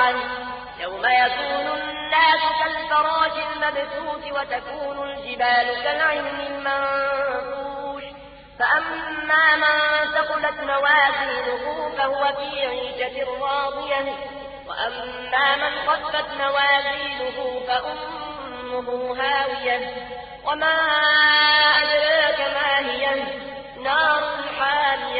عنه يوم يكون الناس كالفراش المبثوث وتكون الجبال كالعهن المنفوش فأما من ثقلت موازينه فهو في عيشة راضية وأما من خفت موازينه فأمه هاوية وما أدراك ما هي نار حامية